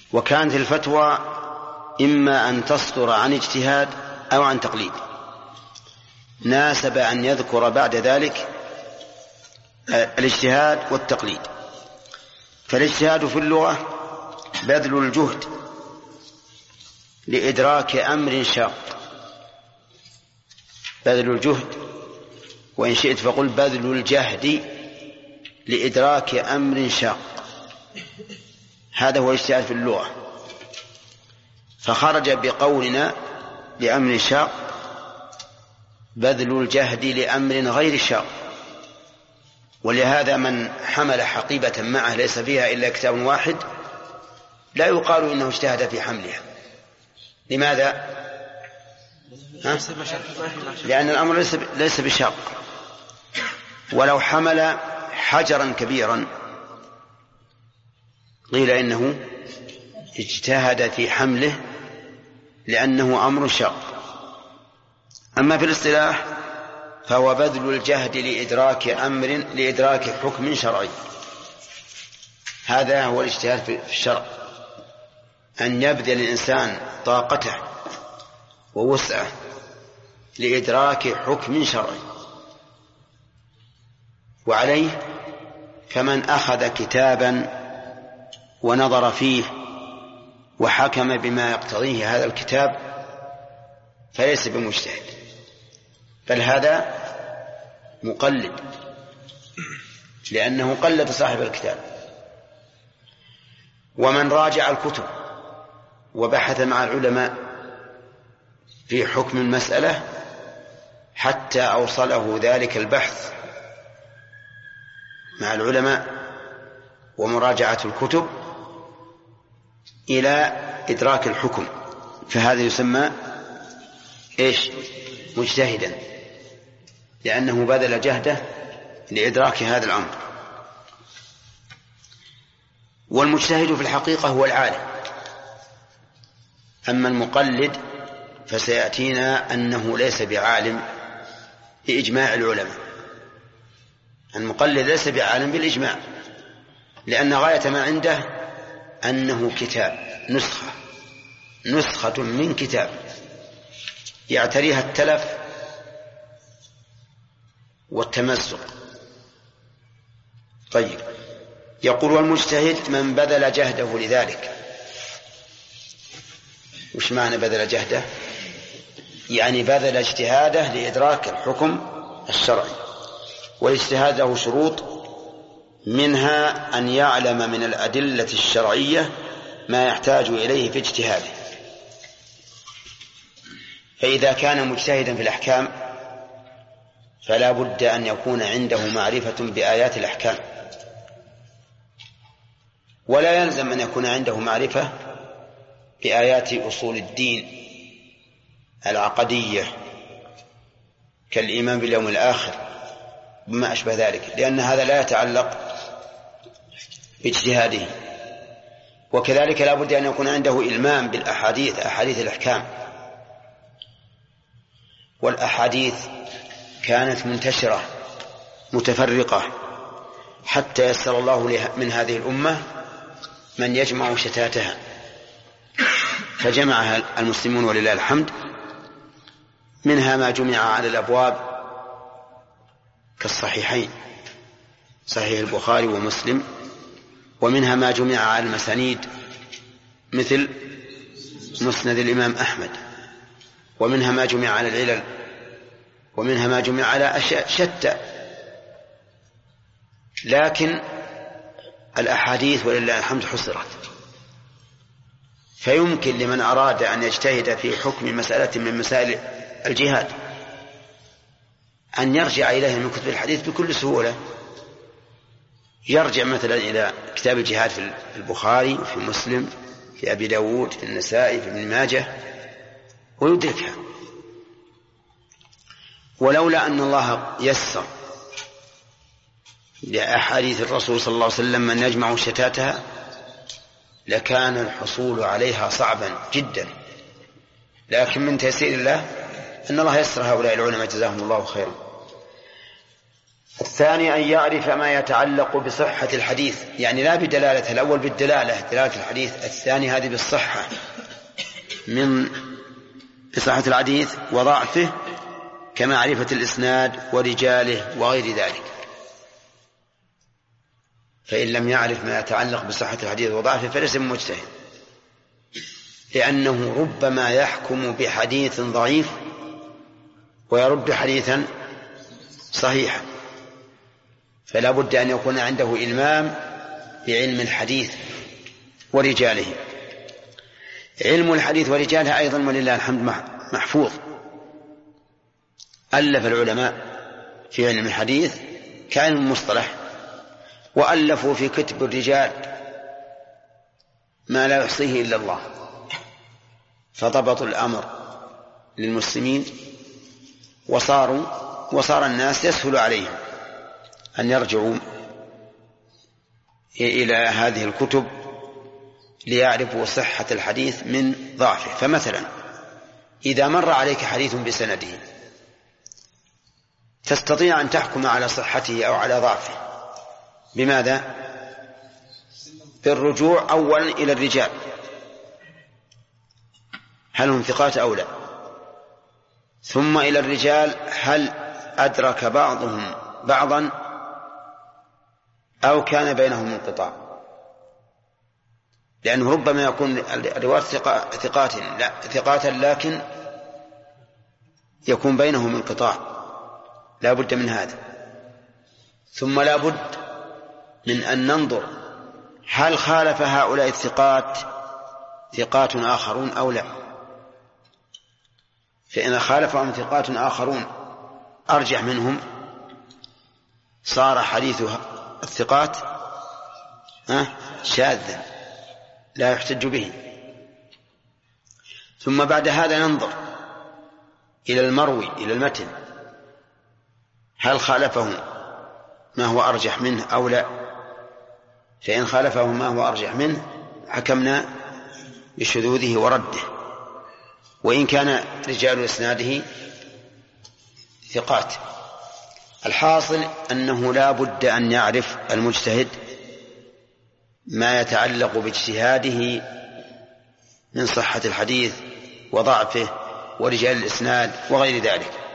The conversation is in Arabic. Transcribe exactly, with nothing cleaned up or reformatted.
وكانت الفتوى إما أن تصدر عن اجتهاد أو عن تقليد. ناسب أن يذكر بعد ذلك الاجتهاد والتقليد. فالاجتهاد في اللغة بذل الجهد لإدراك أمر شاق، بذل الجهد، وإن شئت فقل بذل الجهد لإدراك أمر شاق، هذا هو الاجتهاد في اللغة. فخرج بقولنا لأمر شاق بذل الجهد لأمر غير شاق. ولهذا من حمل حقيبة معه ليس فيها إلا كتاب واحد لا يقال إنه اجتهد في حملها. لماذا؟ ها؟ لأن الأمر ليس ليس بشاق. ولو حمل حجرا كبيرا قيل إنه اجتهد في حمله لأنه أمر شاق. أما في الاصطلاح فهو بذل الجهد لإدراك أمر لإدراك حكم شرعي. هذا هو الاجتهاد في الشرع، أن يبذل الإنسان طاقته ووسعه لإدراك حكم شرعي. وعليه فمن أخذ كتابا ونظر فيه وحكم بما يقتضيه هذا الكتاب فليس بمجتهد، بل هذا مقلد، لأنه قلد صاحب الكتاب. ومن راجع الكتب وبحث مع العلماء في حكم المسألة حتى أوصله ذلك البحث مع العلماء ومراجعة الكتب إلى إدراك الحكم، فهذا يسمى إيش؟ مجتهدا، لأنه بذل جهده لإدراك هذا الأمر. والمجتهد في الحقيقة هو العالم. أما المقلد فسيأتينا أنه ليس بعالم بإجماع العلماء. المقلد ليس بعالم بالإجماع، لأن غاية ما عنده أنه كتاب، نسخة نسخة من كتاب يعتريها التلف والتمزق. طيب، يقول والمجتهد من بذل جهده لذلك. وش معنى بذل جهده؟ يعني بذل اجتهاده لإدراك الحكم الشرعي. والاجتهاد له شروط، منها أن يعلم من الأدلة الشرعية ما يحتاج إليه في اجتهاده. فإذا كان مجتهدا في الأحكام فلا بد أن يكون عنده معرفة بآيات الأحكام، ولا يلزم أن يكون عنده معرفة بآيات أصول الدين العقدية كالإيمان باليوم الآخر بما أشبه ذلك، لأن هذا لا يتعلق باجتهاده. وكذلك لا بد أن يكون عنده إلمام بالأحاديث، أحاديث الأحكام. والأحاديث كانت منتشرة متفرقة حتى يسر الله من هذه الأمة من يجمع شتاتها، فجمعها المسلمون ولله الحمد. منها ما جمع على الأبواب كالصحيحين، صحيح البخاري ومسلم، ومنها ما جمع على المسانيد مثل مسند الإمام أحمد، ومنها ما جمع على العلل، ومنها ما جمع على أشياء شتى. لكن الأحاديث ولله الحمد حصرت، فيمكن لمن أراد أن يجتهد في حكم مسألة من مسائل الجهاد أن يرجع إليها من كتب الحديث بكل سهولة. يرجع مثلا إلى كتاب الجهاد في البخاري وفي مسلم في أبي داود في النسائي في ابن ماجه ويدركها. ولولا أن الله يسر لأحاديث الرسول صلى الله عليه وسلم من يجمع شتاتها لكان الحصول عليها صعبا جدا، لكن من تيسير الله أن الله يسر هؤلاء العلماء جزاهم الله خيرا. الثاني أن يعرف ما يتعلق بصحة الحديث، يعني لا بدلالة الأول بالدلالة دلالة الحديث، الثاني هذه بالصحة من بصحة الحديث وضعفه كمعرفة الإسناد ورجاله وغير ذلك. فإن لم يعرف ما يتعلق بصحة الحديث وضعفه فليس بمجتهد، لأنه ربما يحكم بحديث ضعيف ويرد حديثا صحيحا، فلا بد أن يكون عنده إلمام بعلم الحديث ورجاله. علم الحديث ورجاله أيضا ولله الحمد محفوظ. ألف العلماء في علم الحديث كعلم المصطلح، وألفوا في كتب الرجال ما لا يحصيه إلا الله، فضبطوا الأمر للمسلمين وصاروا وصار الناس يسهل عليهم أن يرجعوا إلى هذه الكتب ليعرفوا صحة الحديث من ضعفه. فمثلا إذا مر عليك حديث بسنده تستطيع أن تحكم على صحته أو على ضعفه بماذا؟ بالرجوع أولا إلى الرجال، هل هم ثقات أو لا، ثم إلى الرجال هل أدرك بعضهم بعضا أو كان بينهم انقطاع، لأنه ربما يكون الرواة ثقات لا ثقات لكن يكون بينهم انقطاع، لا بد من هذا. ثم لا بد من أن ننظر هل خالف هؤلاء الثقات ثقات آخرون أو لا، فإن خالفهم ثقات آخرون أرجح منهم صار حديث الثقات شاذا لا يحتج به. ثم بعد هذا ننظر إلى المروي إلى المتن هل خالفه ما هو أرجح منه أو لا، فإن خالفه ما هو أرجح منه حكمنا بشذوذه ورده، وإن كان رجال إسناده ثقات. الحاصل أنه لا بد أن يعرف المجتهد ما يتعلق باجتهاده من صحة الحديث وضعفه ورجال الإسناد وغير ذلك.